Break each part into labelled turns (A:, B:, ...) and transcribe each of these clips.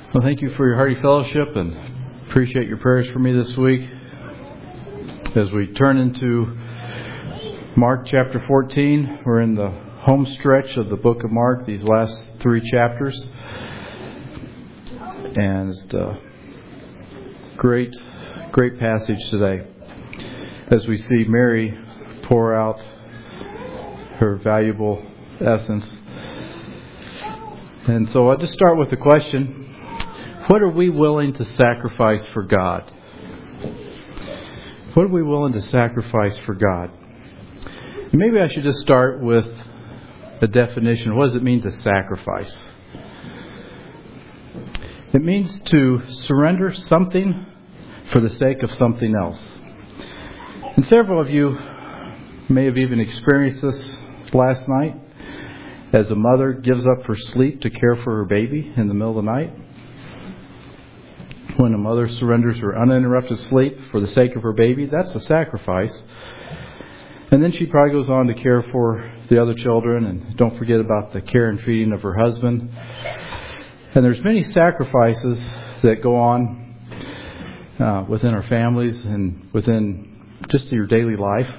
A: Well, thank you for your hearty fellowship and appreciate your prayers for me this week. As we turn into Mark chapter 14, we're in the home stretch of the book of Mark, these last 3 chapters. And it's a great passage today as we see Mary pour out her valuable essence. And so I'll just start with the question, what are we willing to sacrifice for God? What are we willing to sacrifice for God? Maybe I should just start with a definition. What does it mean to sacrifice? It means to surrender something for the sake of something else. And several of you may have even experienced this last night as a mother gives up her sleep to care for her baby in the middle of the night. When a mother surrenders her uninterrupted sleep for the sake of her baby, that's a sacrifice. And then she probably goes on to care for the other children, and don't forget about the care and feeding of her husband. And there's many sacrifices that go on within our families and within just your daily life.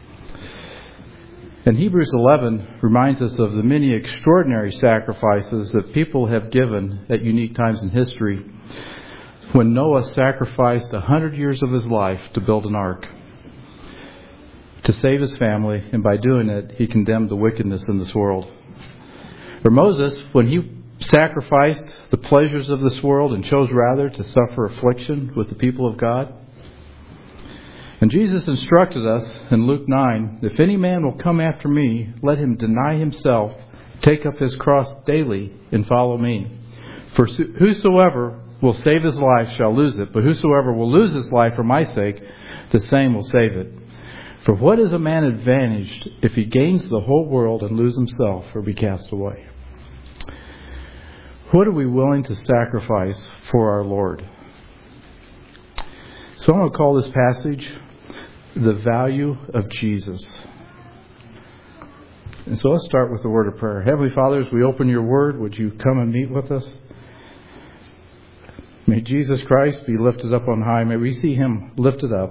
A: And Hebrews 11 reminds us of the many extraordinary sacrifices that people have given at unique times in history. When Noah sacrificed 100 years of his life to build an ark to save his family, and by doing it, he condemned the wickedness in this world. Or Moses, when he sacrificed the pleasures of this world and chose rather to suffer affliction with the people of God. And Jesus instructed us in Luke 9, if any man will come after me, let him deny himself, take up his cross daily, and follow me. For whosoever will save his life shall lose it, but whosoever will lose his life for my sake, the same will save it. For what is a man advantaged if he gains the whole world and lose himself or be cast away? What are we willing to sacrifice for our Lord? So I'm going to call this passage the value of Jesus. And so let's start with the word of prayer. Heavenly Father, as we open your word, would you come and meet with us? May Jesus Christ be lifted up on high. May we see him lifted up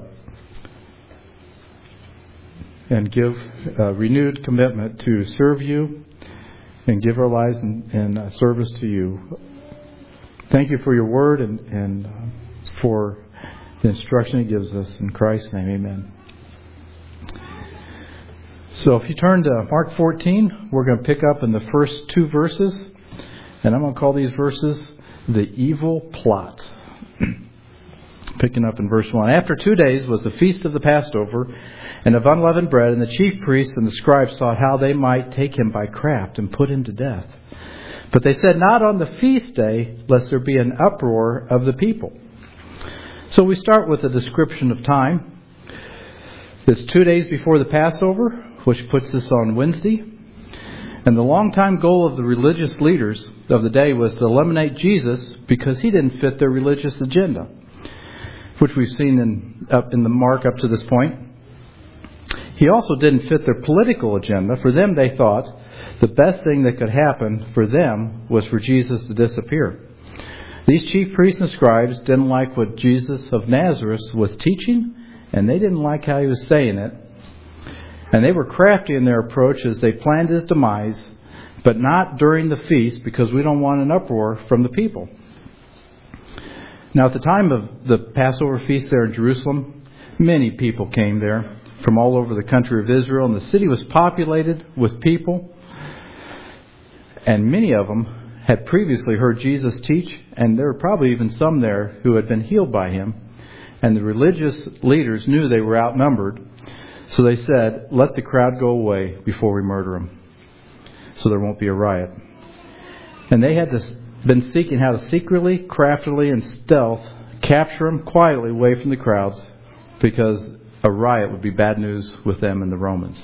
A: and give a renewed commitment to serve you and give our lives in service to you. Thank you for your word and for the instruction it gives us. In Christ's name, amen. So if you turn to Mark 14, we're going to pick up in the first 2 verses. And I'm going to call these verses the evil plot. Picking up in verse 1. After 2 days was the feast of the Passover and of unleavened bread, and the chief priests and the scribes sought how they might take him by craft and put him to death. But they said, not on the feast day, lest there be an uproar of the people. So we start with a description of time. It's 2 days before the Passover, which puts us on Wednesday. And the longtime goal of the religious leaders of the day was to eliminate Jesus because he didn't fit their religious agenda, which we've seen in the Mark up to this point. He also didn't fit their political agenda. For them, they thought the best thing that could happen for them was for Jesus to disappear. These chief priests and scribes didn't like what Jesus of Nazareth was teaching, and they didn't like how he was saying it. And they were crafty in their approach as they planned his demise, but not during the feast because we don't want an uproar from the people. Now, at the time of the Passover feast there in Jerusalem, many people came there from all over the country of Israel, and the city was populated with people. And many of them had previously heard Jesus teach, and there were probably even some there who had been healed by him. And the religious leaders knew they were outnumbered. So they said, let the crowd go away before we murder him, so there won't be a riot. And they had been seeking how to secretly, craftily, and stealth capture him quietly away from the crowds, because a riot would be bad news with them and the Romans.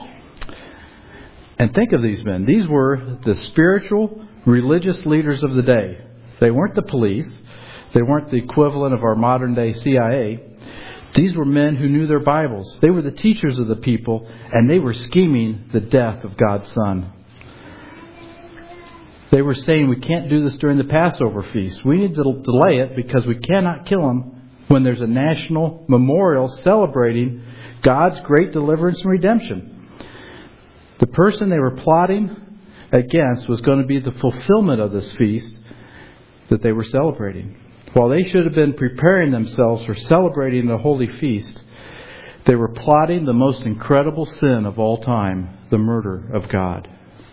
A: And think of these men. These were the spiritual, religious leaders of the day. They weren't the police. They weren't the equivalent of our modern day CIA. These were men who knew their Bibles. They were the teachers of the people, and they were scheming the death of God's Son. They were saying, we can't do this during the Passover feast. We need to delay it because we cannot kill him when there's a national memorial celebrating God's great deliverance and redemption. The person they were plotting against was going to be the fulfillment of this feast that they were celebrating. While they should have been preparing themselves for celebrating the holy feast, they were plotting the most incredible sin of all time, the murder of God.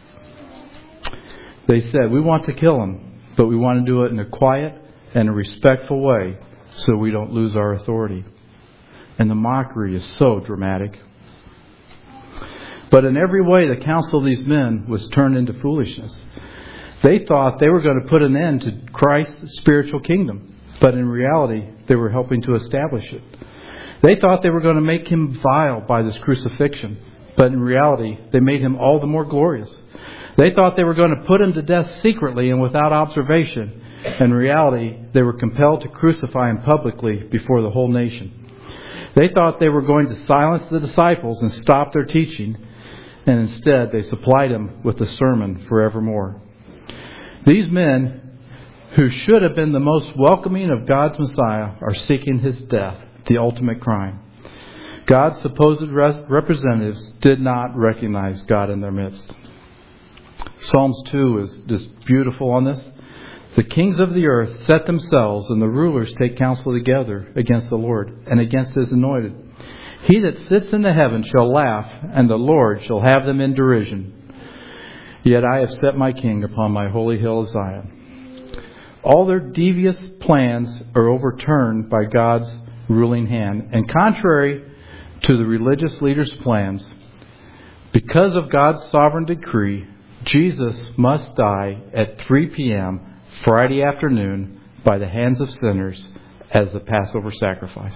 A: They said, we want to kill him, but we want to do it in a quiet and a respectful way so we don't lose our authority. And the mockery is so dramatic. But in every way, the counsel of these men was turned into foolishness. They thought they were going to put an end to Christ's spiritual kingdom, but in reality, they were helping to establish it. They thought they were going to make him vile by this crucifixion, but in reality, they made him all the more glorious. They thought they were going to put him to death secretly and without observation. In reality, they were compelled to crucify him publicly before the whole nation. They thought they were going to silence the disciples and stop their teaching, and instead they supplied him with a sermon forevermore. These men, who should have been the most welcoming of God's Messiah, are seeking his death, the ultimate crime. God's supposed representatives did not recognize God in their midst. Psalms 2 is just beautiful on this. The kings of the earth set themselves, and the rulers take counsel together against the Lord and against his anointed. He that sits in the heavens shall laugh, and the Lord shall have them in derision. Yet I have set my king upon my holy hill of Zion. All their devious plans are overturned by God's ruling hand. And contrary to the religious leaders' plans, because of God's sovereign decree, Jesus must die at 3 p.m. Friday afternoon by the hands of sinners as the Passover sacrifice.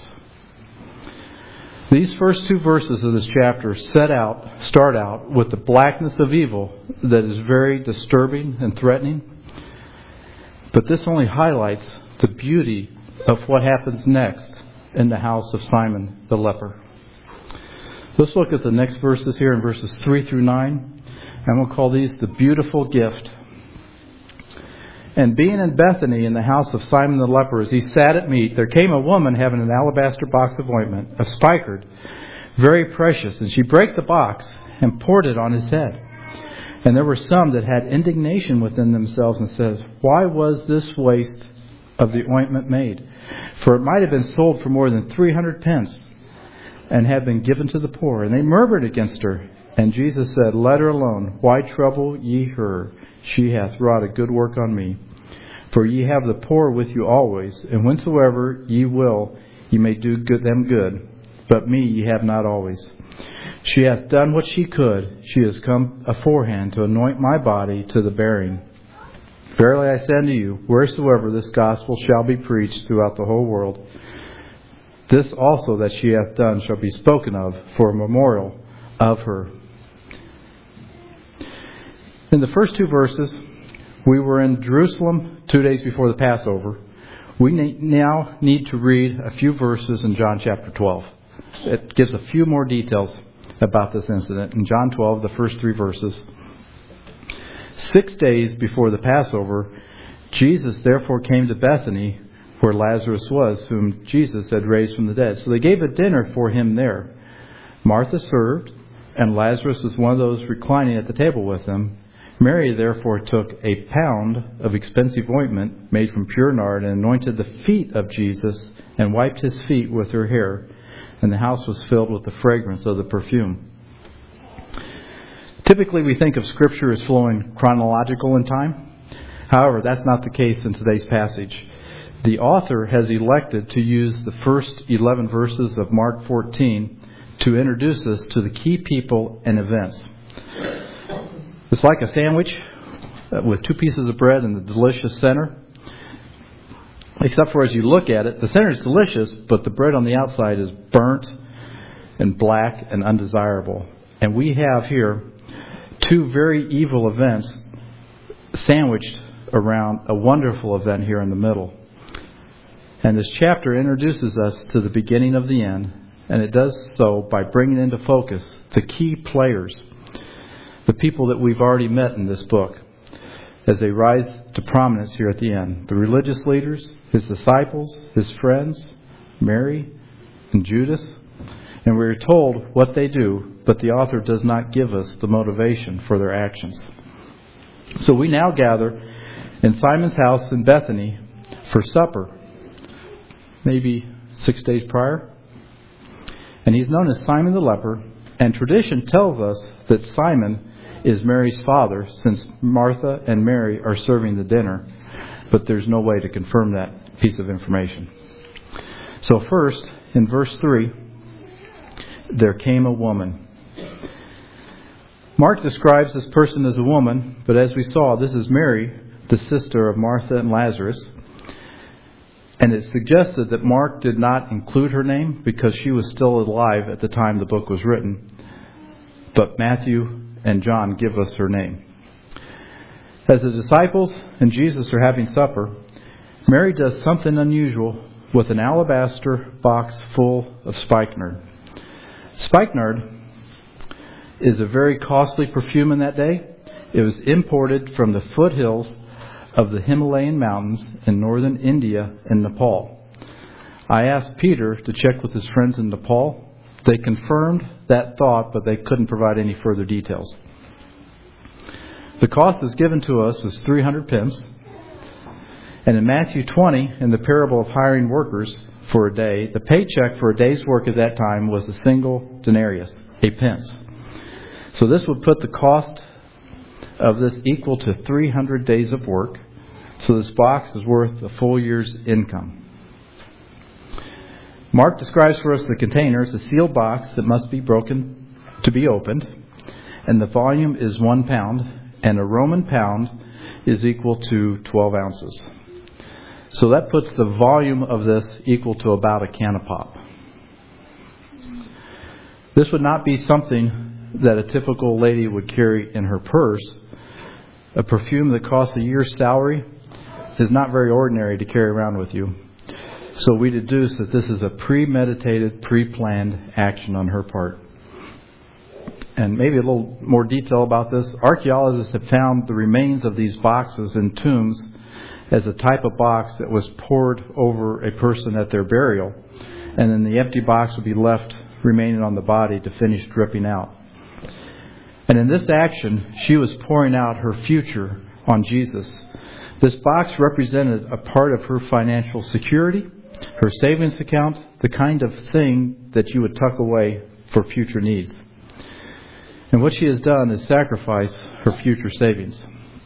A: These first two verses of this chapter start out with the blackness of evil that is very disturbing and threatening. But this only highlights the beauty of what happens next in the house of Simon the leper. Let's look at the next verses here in verses 3 through 9. And we'll call these the beautiful gift. And being in Bethany in the house of Simon the leper, as he sat at meat, there came a woman having an alabaster box of ointment, of spikenard, very precious. And she brake the box and poured it on his head. And there were some that had indignation within themselves and said, why was this waste of the ointment made? For it might have been sold for more than 300 pence and have been given to the poor. And they murmured against her. And Jesus said, let her alone. Why trouble ye her? She hath wrought a good work on me. For ye have the poor with you always, and whensoever ye will, ye may do them good. But me ye have not always. She hath done what she could. She is come aforehand to anoint my body to the burying. Verily I say unto you, wheresoever this gospel shall be preached throughout the whole world, this also that she hath done shall be spoken of for a memorial of her. In the first two verses, we were in Jerusalem 2 days before the Passover. We now need to read a few verses in John chapter 12. It gives a few more details about this incident. In John 12, the first 3 verses. 6 days before the Passover, Jesus therefore came to Bethany, where Lazarus was, whom Jesus had raised from the dead. So they gave a dinner for him there. Martha served, and Lazarus was one of those reclining at the table with them. Mary therefore took a pound of expensive ointment made from pure nard and anointed the feet of Jesus and wiped his feet with her hair. And the house was filled with the fragrance of the perfume. Typically we think of Scripture as flowing chronological in time. However, that's not the case in today's passage. The author has elected to use the first 11 verses of Mark 14 to introduce us to the key people and events. It's like a sandwich with 2 pieces of bread in the delicious center. Except for as you look at it, the center is delicious, but the bread on the outside is burnt and black and undesirable. And we have here 2 very evil events sandwiched around a wonderful event here in the middle. And this chapter introduces us to the beginning of the end, and it does so by bringing into focus the key players, the people that we've already met in this book. as they rise to prominence here at the end. The religious leaders, his disciples, his friends, Mary and Judas. And we're told what they do, but the author does not give us the motivation for their actions. So we now gather in Simon's house in Bethany for supper, maybe 6 days prior. And he's known as Simon the leper, and tradition tells us that Simon is Mary's father, since Martha and Mary are serving the dinner, but there's no way to confirm that piece of information. So first, in verse 3, there came a woman. Mark describes this person as a woman, but as we saw, this is Mary, the sister of Martha and Lazarus. And it's suggested that Mark did not include her name because she was still alive at the time the book was written. But Matthew and John give us her name. As the disciples and Jesus are having supper, Mary does something unusual with an alabaster box full of spikenard. Spikenard is a very costly perfume in that day. It was imported from the foothills of the Himalayan mountains in northern India and Nepal. I asked Peter to check with his friends in Nepal. They confirmed that thought, but they couldn't provide any further details. The cost is given to us as 300 pence. And in Matthew 20, in the parable of hiring workers for a day, the paycheck for a day's work at that time was a single denarius, a pence. So this would put the cost of this equal to 300 days of work. So this box is worth a full year's income. Mark describes for us the container as a sealed box that must be broken to be opened. And the volume is 1 pound. And a Roman pound is equal to 12 ounces. So that puts the volume of this equal to about a can of pop. This would not be something that a typical lady would carry in her purse. A perfume that costs a year's salary is not very ordinary to carry around with you. So we deduce that this is a premeditated, pre-planned action on her part. And maybe a little more detail about this. Archaeologists have found the remains of these boxes in tombs as a type of box that was poured over a person at their burial. And then the empty box would be left remaining on the body to finish dripping out. And in this action, she was pouring out her future on Jesus. This box represented a part of her financial security, her savings account, the kind of thing that you would tuck away for future needs. And what she has done is sacrifice her future savings.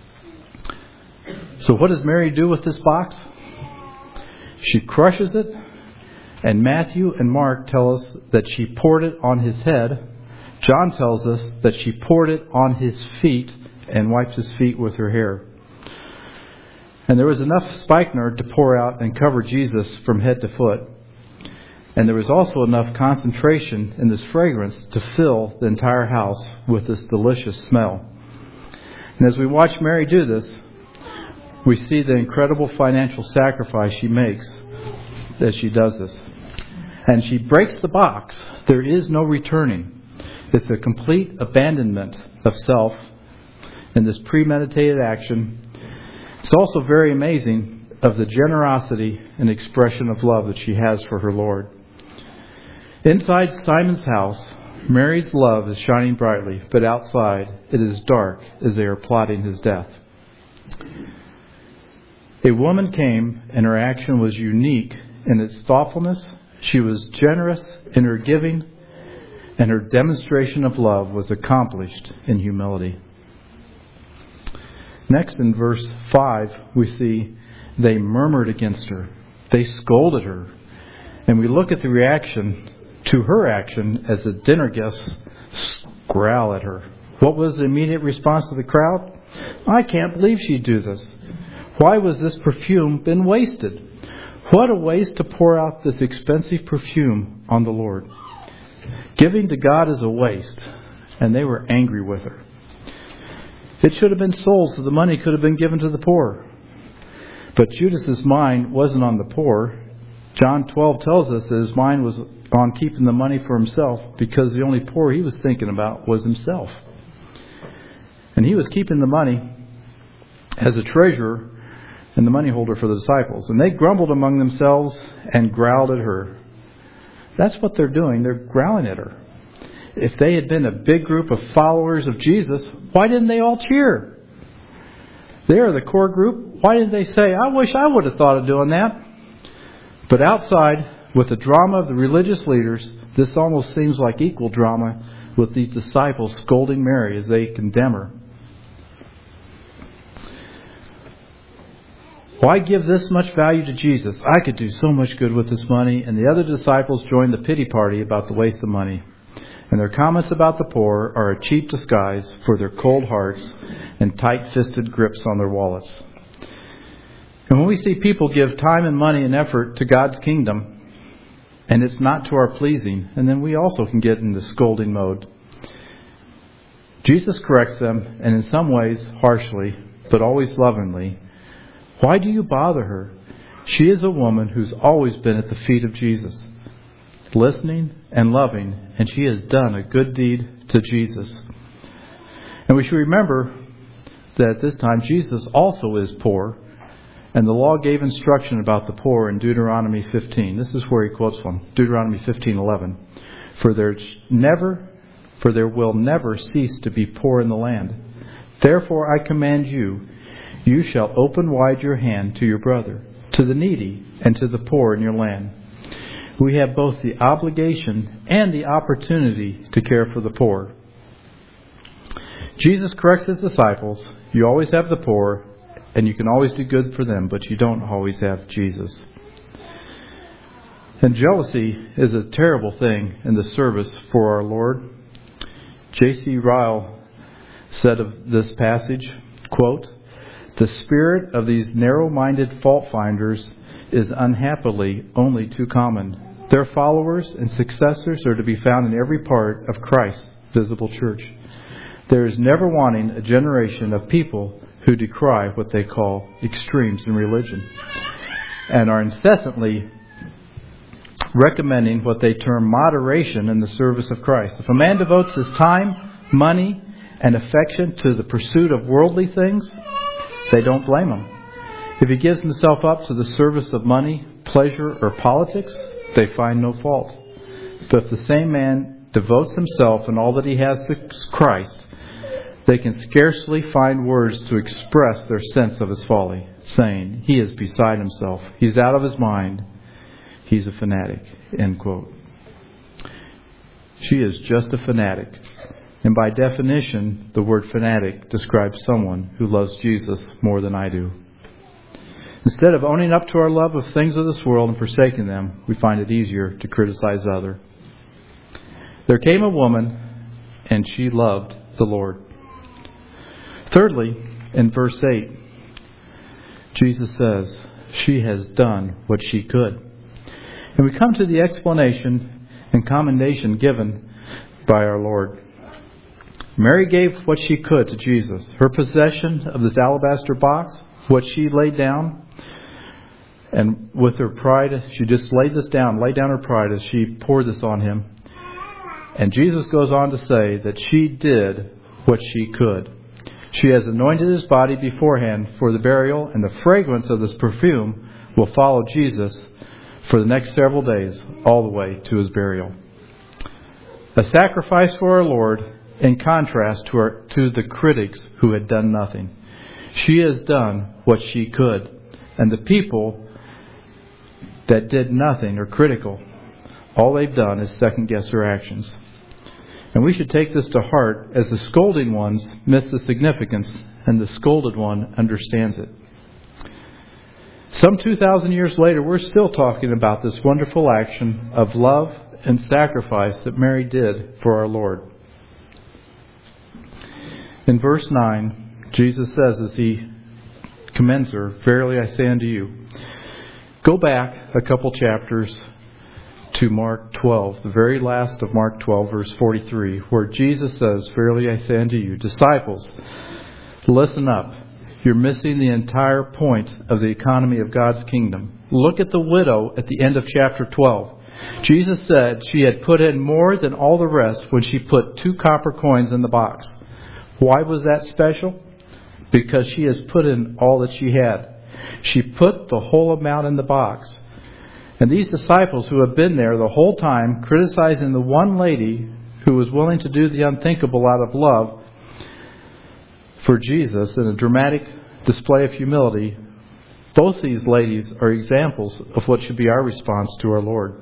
A: So what does Mary do with this box? She crushes it, and Matthew and Mark tell us that she poured it on his head. John tells us that she poured it on his feet and wiped his feet with her hair. And there was enough spikenard to pour out and cover Jesus from head to foot. And there was also enough concentration in this fragrance to fill the entire house with this delicious smell. And as we watch Mary do this, we see the incredible financial sacrifice she makes as she does this. And she breaks the box. There is no returning. It's a complete abandonment of self in this premeditated action. It's also very amazing of the generosity and expression of love that she has for her Lord. Inside Simon's house, Mary's love is shining brightly, but outside it is dark as they are plotting his death. A woman came, and her action was unique in its thoughtfulness. She was generous in her giving, and her demonstration of love was accomplished in humility. Next, in verse 5, we see they murmured against her. They scolded her. And we look at the reaction to her action as the dinner guests growl at her. What was the immediate response of the crowd? I can't believe she'd do this. Why was this perfume been wasted? What a waste to pour out this expensive perfume on the Lord. Giving to God is a waste, and they were angry with her. It should have been sold so the money could have been given to the poor. But Judas's mind wasn't on the poor. John 12 tells us that his mind was on keeping the money for himself, because the only poor he was thinking about was himself. And he was keeping the money, as a treasurer and the money holder for the disciples. And they grumbled among themselves and growled at her. That's what they're doing. They're growling at her. If they had been a big group of followers of Jesus, why didn't they all cheer? They are the core group. Why didn't they say, I wish I would have thought of doing that? But outside, with the drama of the religious leaders, this almost seems like equal drama with these disciples scolding Mary as they condemn her. Why give this much value to Jesus? I could do so much good with this money. And the other disciples joined the pity party about the waste of money. And their comments about the poor are a cheap disguise for their cold hearts and tight-fisted grips on their wallets. And when we see people give time and money and effort to God's kingdom, and it's not to our pleasing, and then we also can get in the scolding mode. Jesus corrects them, and in some ways harshly, but always lovingly. Why do you bother her? She is a woman who's always been at the feet of Jesus, listening and loving, and she has done a good deed to Jesus. And we should remember that at this time Jesus also is poor, and the law gave instruction about the poor in Deuteronomy 15. This is where he quotes from Deuteronomy 15:11. For there will never cease to be poor in the land. Therefore I command you, you shall open wide your hand to your brother, to the needy, and to the poor in your land. We have both the obligation and the opportunity to care for the poor. Jesus corrects his disciples. You always have the poor, and you can always do good for them, but you don't always have Jesus. And jealousy is a terrible thing in the service for our Lord. J.C. Ryle said of this passage, quote, "The spirit of these narrow-minded fault-finders is unhappily only too common. Their followers and successors are to be found in every part of Christ's visible church. There is never wanting a generation of people who decry what they call extremes in religion and are incessantly recommending what they term moderation in the service of Christ. If a man devotes his time, money, and affection to the pursuit of worldly things, they don't blame him. If he gives himself up to the service of money, pleasure, or politics, they find no fault. But if the same man devotes himself and all that he has to Christ, they can scarcely find words to express their sense of his folly, saying, he is beside himself, he's out of his mind, he's a fanatic. End quote. She is just a fanatic. And by definition, the word fanatic describes someone who loves Jesus more than I do. Instead of owning up to our love of things of this world and forsaking them, we find it easier to criticize others. There came a woman, and she loved the Lord. Thirdly, in verse 8, Jesus says, she has done what she could. And we come to the explanation and commendation given by our Lord. Mary gave what she could to Jesus. Her possession of this alabaster box, what she laid down, and with her pride, she just laid down her pride as she poured this on him. And Jesus goes on to say that she did what she could. She has anointed his body beforehand for the burial, and the fragrance of this perfume will follow Jesus for the next several days, all the way to his burial. A sacrifice for our Lord, in contrast to the critics who had done nothing. She has done what she could, and the people that did nothing are critical. All they've done is second guess her actions. And we should take this to heart, as the scolding ones miss the significance and the scolded one understands it. Some 2,000 years later, we're still talking about this wonderful action of love and sacrifice that Mary did for our Lord. In verse 9, Jesus says as he commends her, verily I say unto you. Go back a couple chapters to Mark 12, the very last of Mark 12, verse 43, where Jesus says, verily I say unto you, disciples, listen up. You're missing the entire point of the economy of God's kingdom. Look at the widow at the end of chapter 12. Jesus said she had put in more than all the rest when she put 2 copper coins in the box. Why was that special? because she has put in all that she had. She put the whole amount in the box. And these disciples who have been there the whole time, criticizing the one lady who was willing to do the unthinkable out of love for Jesus in a dramatic display of humility, both these ladies are examples of what should be our response to our Lord.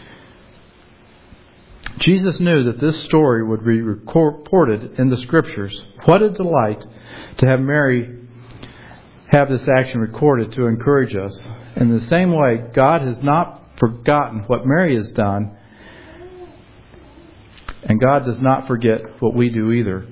A: Jesus knew that this story would be reported in the Scriptures. What a delight to have Mary have this action recorded to encourage us. In the same way, God has not forgotten what Mary has done, and God does not forget what we do either.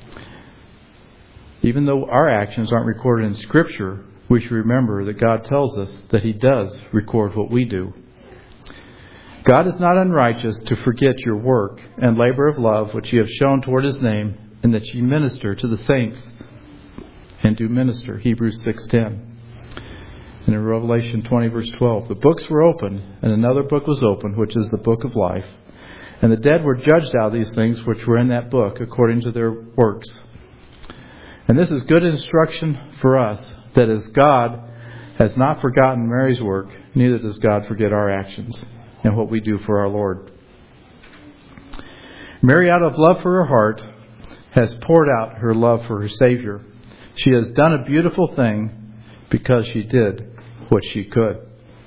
A: Even though our actions aren't recorded in Scripture, we should remember that God tells us that He does record what we do. God is not unrighteous to forget your work and labor of love which ye have shown toward His name, and that ye minister to the saints and do minister. Hebrews 6:10. And in Revelation 20 verse 12, the books were opened, and another book was opened, which is the book of life. And the dead were judged out of these things which were in that book, according to their works. And this is good instruction for us, that as God has not forgotten Mary's work, neither does God forget our actions and what we do for our Lord. Mary, out of love for her heart, has poured out her love for her Savior. She has done a beautiful thing because she did what she could.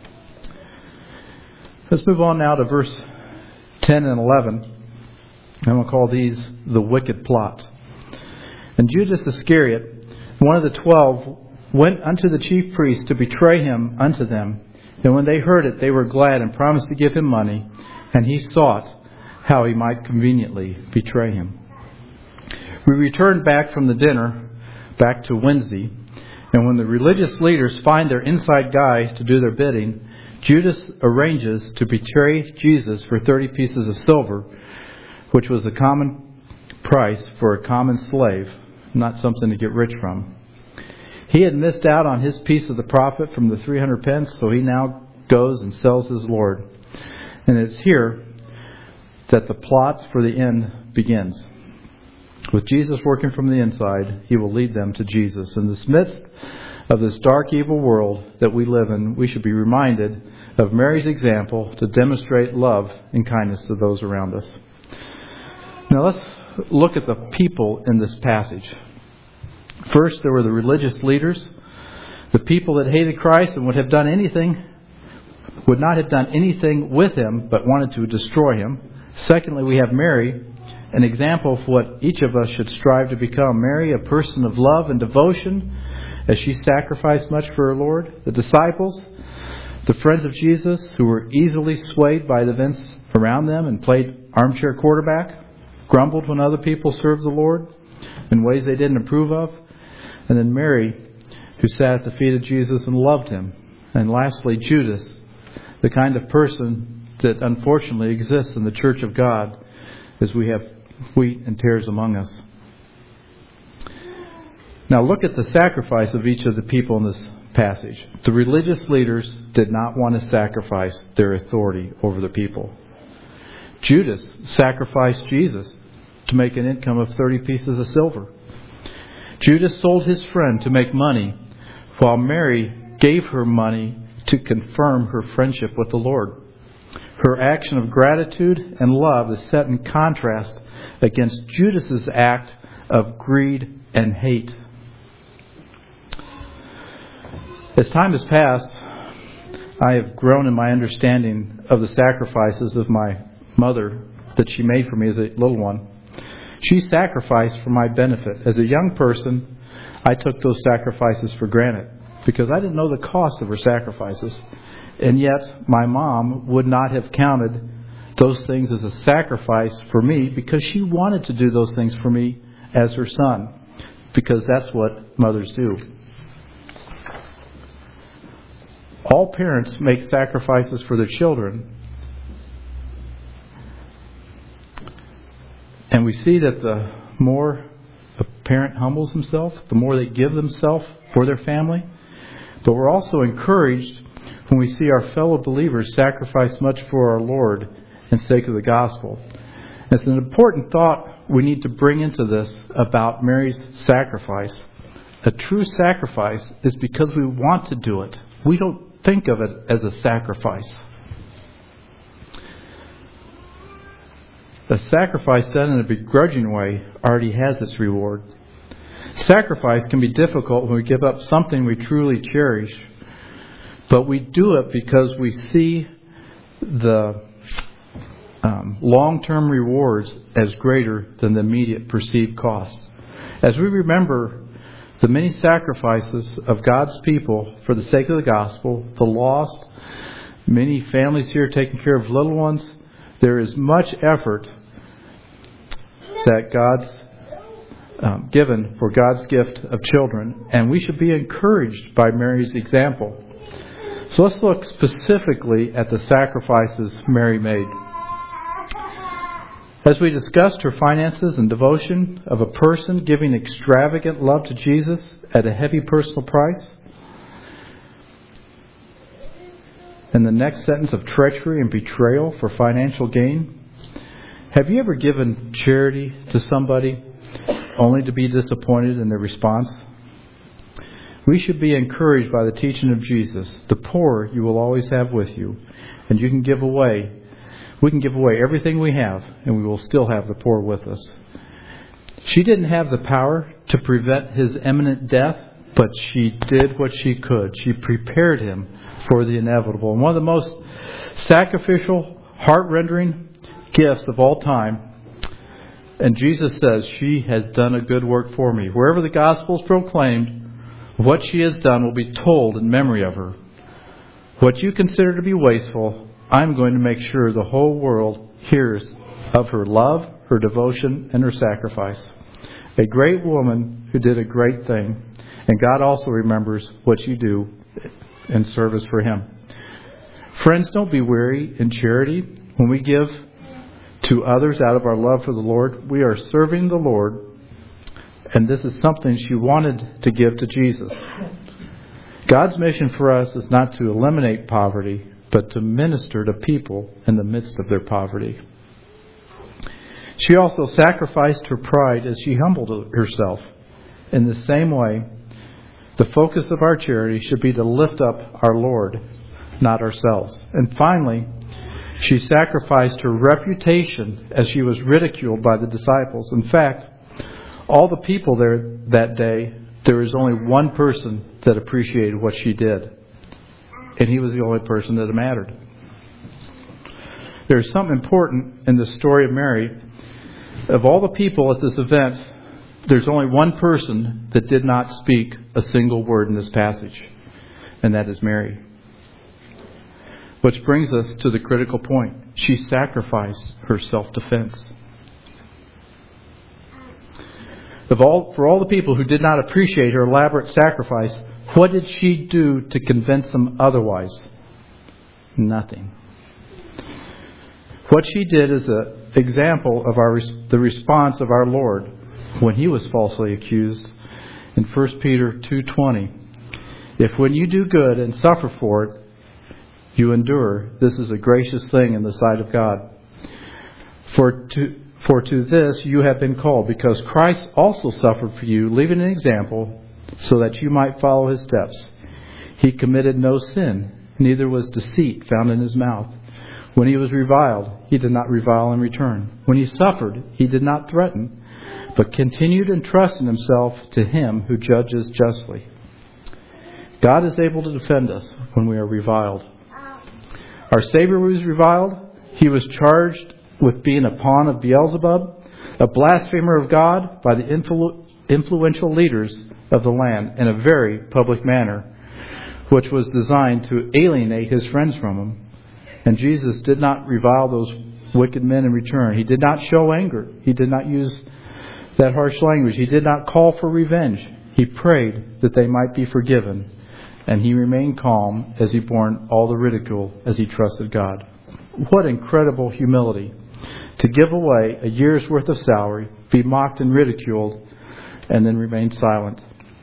A: Let's move on now to verse 10 and 11. I'm going to call these the wicked plot. And Judas Iscariot, one of the 12, went unto the chief priests to betray him unto them. And when they heard it, they were glad and promised to give him money. And he sought how he might conveniently betray him. We returned back from the dinner, back to Wednesday. And when the religious leaders find their inside guys to do their bidding, Judas arranges to betray Jesus for 30 pieces of silver, which was the common price for a common slave, not something to get rich from. He had missed out on his piece of the profit from the 300 pence, so he now goes and sells his Lord. And it's here that the plot for the end begins. With Jesus working from the inside, He will lead them to Jesus. In the midst of this dark, evil world that we live in, we should be reminded of Mary's example to demonstrate love and kindness to those around us. Now let's look at the people in this passage. First, there were the religious leaders, the people that hated Christ and would not have done anything with Him, but wanted to destroy Him. Secondly, we have Mary, an example of what each of us should strive to become. Mary, a person of love and devotion, as she sacrificed much for her Lord. The disciples, the friends of Jesus, who were easily swayed by the events around them and played armchair quarterback, grumbled when other people served the Lord in ways they didn't approve of. And then Mary, who sat at the feet of Jesus and loved Him. And lastly, Judas, the kind of person that unfortunately exists in the church of God, as we have wheat and tares among us. Now look at the sacrifice of each of the people in this passage. The religious leaders did not want to sacrifice their authority over the people. Judas sacrificed Jesus to make an income of 30 pieces of silver. Judas sold his friend to make money, while Mary gave her money to confirm her friendship with the Lord. Her action of gratitude and love is set in contrast against Judas's act of greed and hate. As time has passed, I have grown in my understanding of the sacrifices of my mother that she made for me as a little one. She sacrificed for my benefit. As a young person, I took those sacrifices for granted because I didn't know the cost of her sacrifices. And yet, my mom would not have counted those things as a sacrifice for me because she wanted to do those things for me as her son, because that's what mothers do. All parents make sacrifices for their children. And we see that the more a parent humbles himself, the more they give themselves for their family. But we're also encouraged when we see our fellow believers sacrifice much for our Lord in sake of the gospel. It's an important thought we need to bring into this about Mary's sacrifice. A true sacrifice is because we want to do it. We don't think of it as a sacrifice. A sacrifice done in a begrudging way already has its reward. Sacrifice can be difficult when we give up something we truly cherish, but we do it because we see the long-term rewards as greater than the immediate perceived costs. As we remember the many sacrifices of God's people for the sake of the gospel, the lost, many families here taking care of little ones, there is much effort that God's given for God's gift of children, and we should be encouraged by Mary's example. So let's look specifically at the sacrifices Mary made. As we discussed her finances and devotion of a person giving extravagant love to Jesus at a heavy personal price, and the next sentence of treachery and betrayal for financial gain. Have you ever given charity to somebody only to be disappointed in their response? We should be encouraged by the teaching of Jesus. The poor you will always have with you, and you can give away. We can give away everything we have, and we will still have the poor with us. She didn't have the power to prevent his imminent death, but she did what she could. She prepared him for the inevitable. And one of the most sacrificial, heart-rendering gifts of all time. And Jesus says, she has done a good work for me. Wherever the gospel is proclaimed, what she has done will be told in memory of her. What you consider to be wasteful, I'm going to make sure the whole world hears of her love, her devotion, and her sacrifice. A great woman who did a great thing. And God also remembers what you do in service for Him. Friends, don't be weary in charity. When we give to others out of our love for the Lord, we are serving the Lord. And this is something she wanted to give to Jesus. God's mission for us is not to eliminate poverty, but to minister to people in the midst of their poverty. She also sacrificed her pride as she humbled herself. In the same way, the focus of our charity should be to lift up our Lord, not ourselves. And finally, she sacrificed her reputation as she was ridiculed by the disciples. In fact, all the people there that day, there was only one person that appreciated what she did. And he was the only person that mattered. There's something important in the story of Mary. Of all the people at this event, there's only one person that did not speak a single word in this passage. And that is Mary. Which brings us to the critical point. She sacrificed her self-defense. For all the people who did not appreciate her elaborate sacrifice, what did she do to convince them otherwise? Nothing. What she did is an example of the response of our Lord when He was falsely accused in 1 Peter 2:20. If when you do good and suffer for it, you endure, this is a gracious thing in the sight of God. For to this you have been called, because Christ also suffered for you, leaving an example, so that you might follow His steps. He committed no sin, neither was deceit found in His mouth. When He was reviled, He did not revile in return. When He suffered, He did not threaten, but continued entrusting Himself to Him who judges justly. God is able to defend us when we are reviled. Our Savior was reviled. He was charged with being a pawn of Beelzebub, a blasphemer of God by the influential leaders of the land in a very public manner, which was designed to alienate His friends from Him. And Jesus did not revile those wicked men in return. He did not show anger. He did not use that harsh language. He did not call for revenge. He prayed that they might be forgiven. And He remained calm as He borne all the ridicule as He trusted God. What incredible humility to give away a year's worth of salary, be mocked and ridiculed, and then remain silent.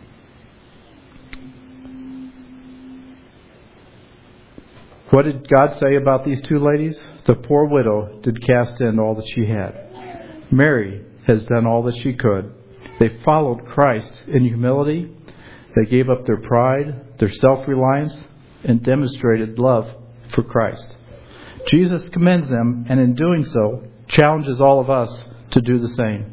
A: What did God say about these two ladies? The poor widow did cast in all that she had. Mary has done all that she could. They followed Christ in humility They gave up their pride, their self-reliance, and demonstrated love for Christ. Jesus commends them, and in doing so, challenges all of us to do the same.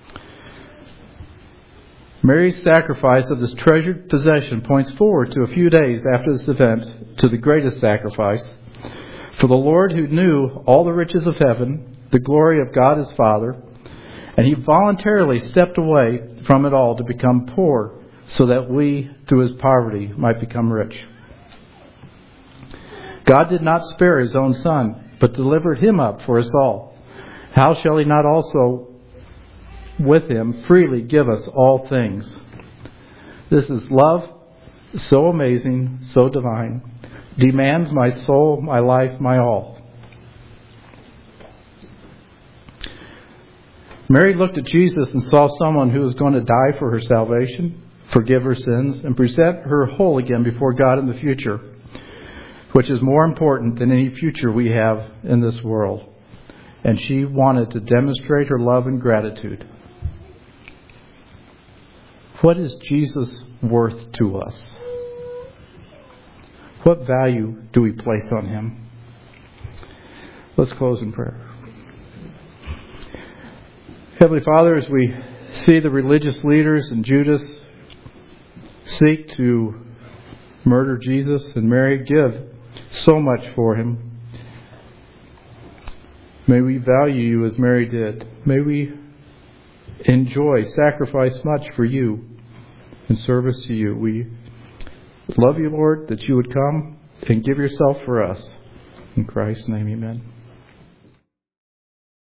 A: Mary's sacrifice of this treasured possession points forward to a few days after this event to the greatest sacrifice. For the Lord, who knew all the riches of heaven, the glory of God his Father, and he voluntarily stepped away from it all to become poor, so that we, through his poverty, might become rich. God did not spare his own Son, but delivered him up for us all. How shall he not also with him freely give us all things? This is love, so amazing, so divine, demands my soul, my life, my all. Mary looked at Jesus and saw someone who was going to die for her salvation, forgive her sins, and present her whole again before God in the future, which is more important than any future we have in this world. And she wanted to demonstrate her love and gratitude. What is Jesus worth to us? What value do we place on him? Let's close in prayer. Heavenly Father, as we see the religious leaders and Judas seek to murder Jesus and Mary give so much for him, may we value you as Mary did. May we enjoy, sacrifice much for you in service to you. We love you, Lord, that you would come and give yourself for us. In Christ's name, amen.